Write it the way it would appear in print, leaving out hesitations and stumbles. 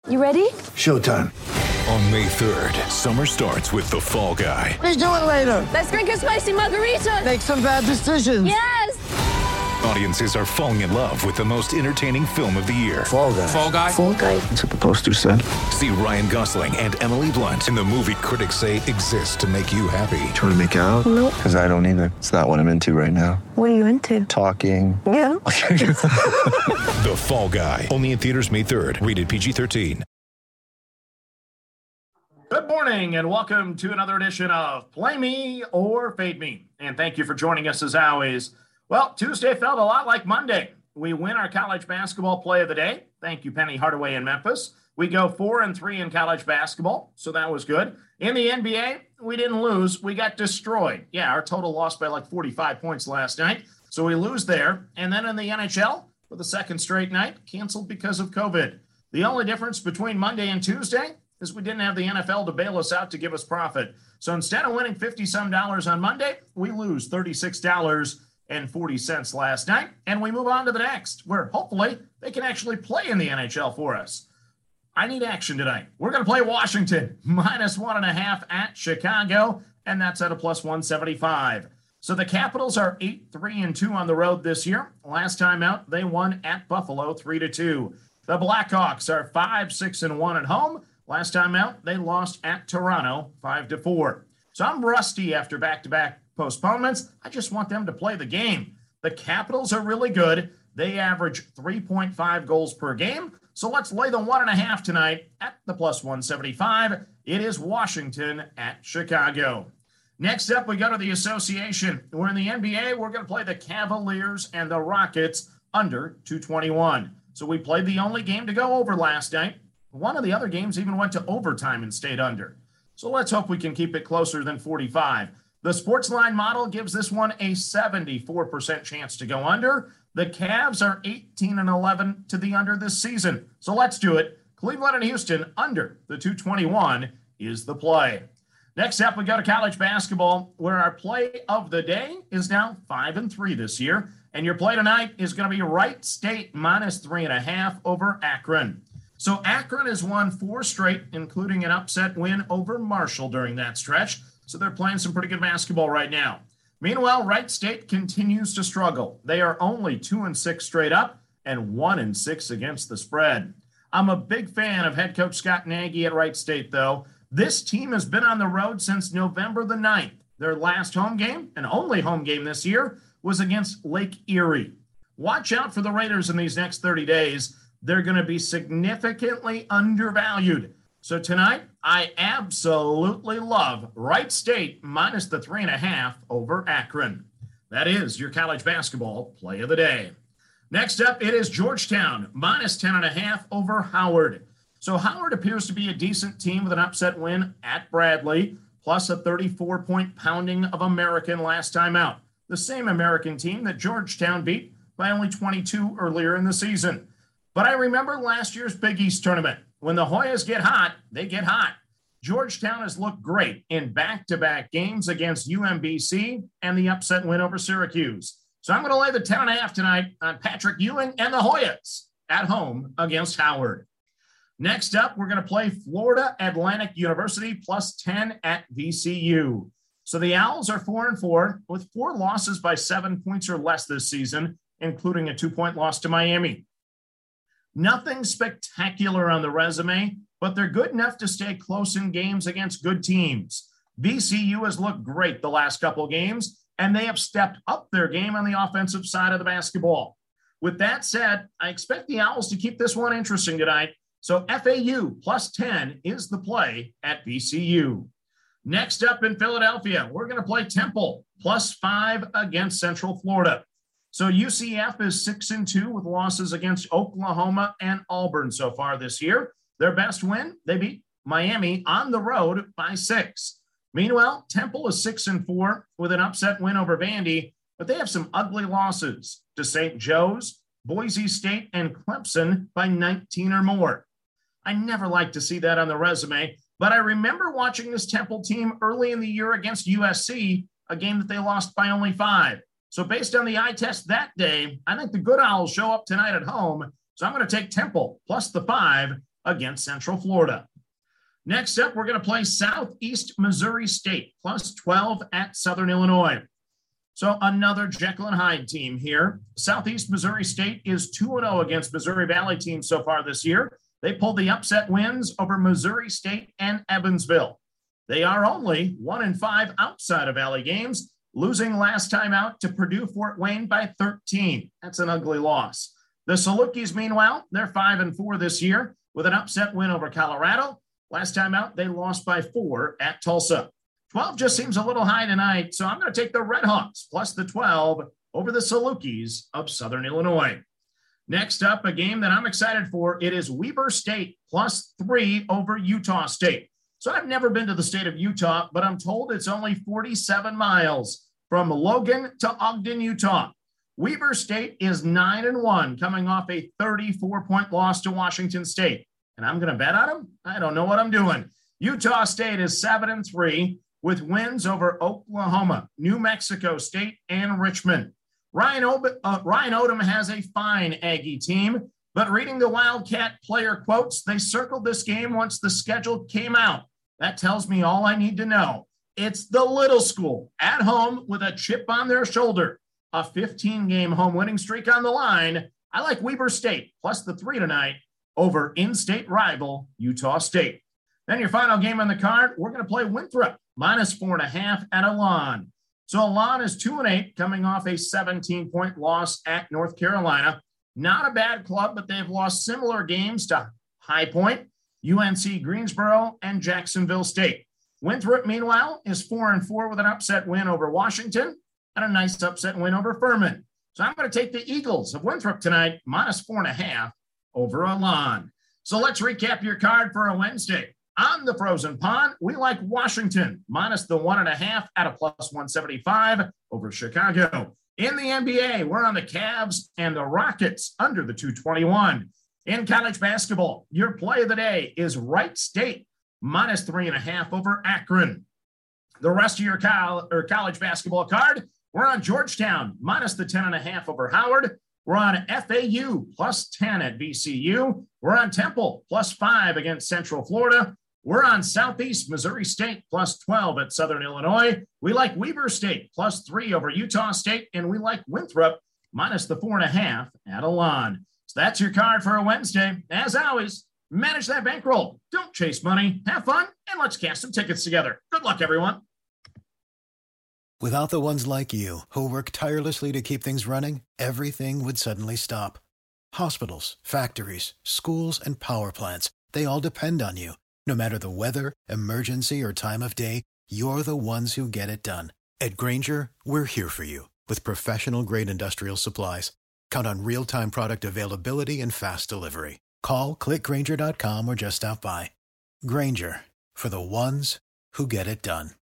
You ready? Showtime. On May 3rd, summer starts with The Fall Guy. Let's do it later. Let's drink a spicy margarita. Make some bad decisions. Yes! Audiences are falling in love with the most entertaining film of the year. Fall Guy. Fall Guy? Fall Guy. That's what the poster said. See Ryan Gosling and Emily Blunt in the movie critics say exists to make you happy. Trying to make it out? Nope. Because I don't either. It's not what I'm into right now. What are you into? Talking. Yeah. The Fall Guy. Only in theaters May 3rd. Rated PG-13. Good morning and welcome to another edition of Play Me or Fade Me. And thank you for joining us as always. Well, Tuesday felt a lot like Monday. We win our college basketball play of the day. Thank you, Penny Hardaway in Memphis. We go 4-3 in college basketball, so that was good. In the NBA, we didn't lose. We got destroyed. Yeah, our total lost by like 45 points last night, so we lose there. And then in the NHL, for the second straight night, canceled because of COVID. The only difference between Monday and Tuesday is we didn't have the NFL to bail us out to give us profit. So instead of winning $50-some on Monday, we lose $36.40 last night, and we move on to the next, where hopefully they can actually play in the NHL for us. I need action tonight. We're going to play Washington, -1.5 at Chicago, and that's at a +175. So the Capitals are 8-3-2 on the road this year. Last time out, they won at Buffalo 3-2. The Blackhawks are 5-6-1 at home. Last time out, they lost at Toronto 5-4. So I'm rusty after back-to-back postponements. I just want them to play the game. The Capitals are really good. They average 3.5 goals per game. So let's lay the 1.5 tonight at the +175. It is Washington at Chicago. Next up, we go to the association. We're in the NBA. We're going to play the Cavaliers and the Rockets under 221. So we played the only game to go over last night. One of the other games even went to overtime and stayed under. So let's hope we can keep it closer than 45. The Sportsline model gives this one a 74% chance to go under. The Cavs are 18-11 to the under this season. So let's do it. Cleveland and Houston under the 221 is the play. Next up, we go to college basketball, where our play of the day is now 5-3 this year. And your play tonight is going to be Wright State -3.5 over Akron. So Akron has won 4 straight, including an upset win over Marshall during that stretch. So they're playing some pretty good basketball right now. Meanwhile, Wright State continues to struggle. They are only 2-6 straight up and 1-6 against the spread. I'm a big fan of head coach Scott Nagy at Wright State, though. This team has been on the road since November the 9th. Their last home game, and only home game this year, was against Lake Erie. Watch out for the Raiders in these next 30 days. They're going to be significantly undervalued. So tonight, I absolutely love Wright State -3.5 over Akron. That is your college basketball play of the day. Next up, it is Georgetown -10.5 over Howard. So Howard appears to be a decent team with an upset win at Bradley, plus a 34-point pounding of American last time out. The same American team that Georgetown beat by only 22 earlier in the season. But I remember last year's Big East tournament. When the Hoyas get hot, they get hot. Georgetown has looked great in back-to-back games against UMBC and the upset win over Syracuse. So I'm going to lay the 10.5 tonight on Patrick Ewing and the Hoyas at home against Howard. Next up, we're going to play Florida Atlantic University +10 at VCU. So the Owls are 4-4 with 4 losses by 7 points or less this season, including a 2-point loss to Miami. Nothing spectacular on the resume, but they're good enough to stay close in games against good teams. VCU has looked great the last couple of games, and they have stepped up their game on the offensive side of the basketball. With that said, I expect the Owls to keep this one interesting tonight. So FAU +10 is the play at VCU. Next up in Philadelphia, we're going to play Temple +5 against Central Florida. So UCF is 6-2 with losses against Oklahoma and Auburn so far this year. Their best win, they beat Miami on the road by 6. Meanwhile, Temple is 6-4 with an upset win over Vandy, but they have some ugly losses to St. Joe's, Boise State, and Clemson by 19 or more. I never like to see that on the resume, but I remember watching this Temple team early in the year against USC, a game that they lost by only 5. So based on the eye test that day, I think the good Owls show up tonight at home. So I'm going to take Temple +5 against Central Florida. Next up, we're going to play Southeast Missouri State plus 12 at Southern Illinois. So another Jekyll and Hyde team here. Southeast Missouri State is 2-0 against Missouri Valley teams so far this year. They pulled the upset wins over Missouri State and Evansville. They are only 1-5 outside of Valley games, losing last time out to Purdue Fort Wayne by 13. That's an ugly loss. The Salukis, meanwhile, they're 5-4 this year with an upset win over Colorado. Last time out, they lost by 4 at Tulsa. 12 just seems a little high tonight, so I'm going to take the Red Hawks plus the 12 over the Salukis of Southern Illinois. Next up, a game that I'm excited for. It is Weber State plus 3 over Utah State. So I've never been to the state of Utah, but I'm told it's only 47 miles from Logan to Ogden, Utah. Weber State is 9-1, coming off a 34-point loss to Washington State. And I'm going to bet on them? I don't know what I'm doing. Utah State is 7-3 with wins over Oklahoma, New Mexico State, and Richmond. Ryan Odom has a fine Aggie team, but reading the Wildcat player quotes, they circled this game once the schedule came out. That tells me all I need to know. It's the little school at home with a chip on their shoulder. A 15-game home winning streak on the line. I like Weber State plus the 3 tonight over in-state rival Utah State. Then your final game on the card, we're going to play Winthrop minus 4.5 at Elan. So Elan is 2-8, coming off a 17-point loss at North Carolina. Not a bad club, but they've lost similar games to High Point, UNC Greensboro, and Jacksonville State. Winthrop, meanwhile, is 4-4 with an upset win over Washington and a nice upset win over Furman. So I'm going to take the Eagles of Winthrop tonight, minus 4.5 over Elan. So let's recap your card for a Wednesday. On the Frozen Pond, we like Washington, minus the 1.5 at a plus 175 over Chicago. In the NBA, we're on the Cavs and the Rockets under the 221. In college basketball, your play of the day is Wright State, minus 3.5 over Akron. The rest of your college basketball card, we're on Georgetown, minus the 10.5 over Howard. We're on FAU, plus 10 at VCU. We're on Temple, plus 5 against Central Florida. We're on Southeast Missouri State, plus 12 at Southern Illinois. We like Weber State, plus 3 over Utah State. And we like Winthrop, minus the 4.5 at Elan. So that's your card for a Wednesday. As always, manage that bankroll. Don't chase money. Have fun, and let's cash some tickets together. Good luck, everyone. Without the ones like you, who work tirelessly to keep things running, everything would suddenly stop. Hospitals, factories, schools, and power plants, they all depend on you. No matter the weather, emergency, or time of day, you're the ones who get it done. At Grainger, we're here for you with professional-grade industrial supplies. Count on real-time product availability and fast delivery. Call, click Grainger.com, or just stop by. Grainger, for the ones who get it done.